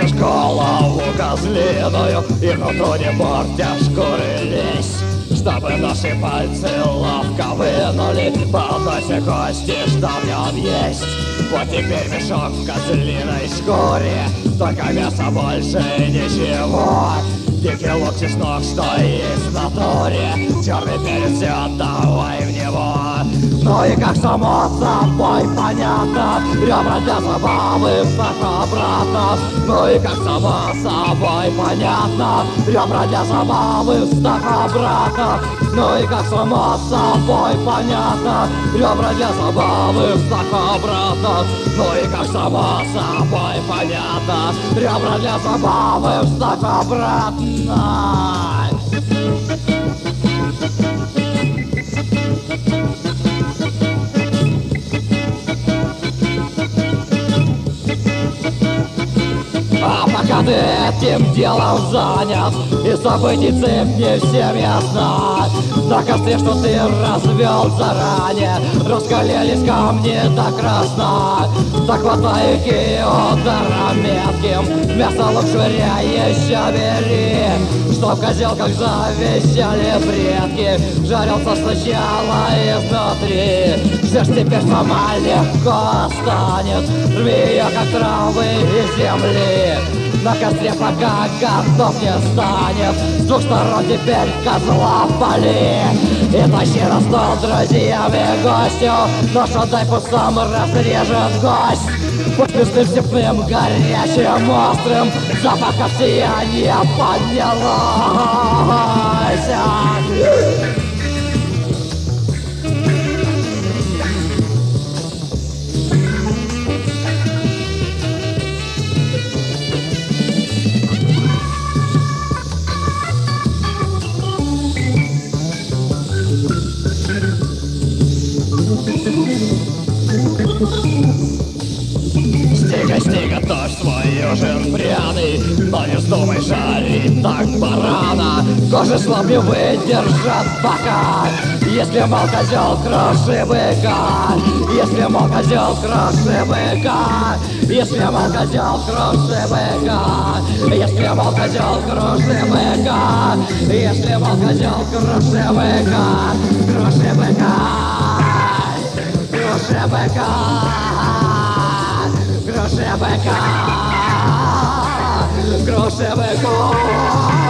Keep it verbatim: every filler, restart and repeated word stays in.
Хочешь голову козлиную и нутро не портишь курились, чтобы наши пальцы ловко вынули по одной кости, что в нем есть. Вот теперь мешок в козлиной шкуре, только мясо больше ничего. Дикий лук, чеснок, что есть в натуре, черный перец, все давай в него. Ну и как само собой понятно, ребра для забавы встаха обратно. Ну и как само собой понятно, ребра для забавы встаха обратно. Ну и как само собой понятно, ребра для забавы встаха обратно. Ну и как само собой понятно, ребра для забавы встаха обратно. А пока ты этим делом занят и событий цепь не всем ясна, на костре, что ты развел заранее, раскалились камни до красна. Захватай их ударом метким, мясо лук швыряй еще бери, чтоб в козелках завещали предки, жарился сначала изнутри. Ждешь, теперь сама легко станет, рви ее, как травы из земли. На костре пока готов не станет, с двух сторон теперь козла пали. И тащи на стол друзьям и гостю, нож отдай, пусть сам разрежет гость. Пусть мясным, степным, горячим, острым запахом сияния поднялось. Стига, стига, готовь свой ужин пряный, но не вздумай жарить так барана. Кожа слаб не выдержат бока, если мал козел, кроши быка. Если мал козел, кроши быка. Если мал козел, кроши быка. Если мал козел, кроши быка. Если мал козел, кроши быка. Кроши быка. Кроши быка. Грошевика, грошевика.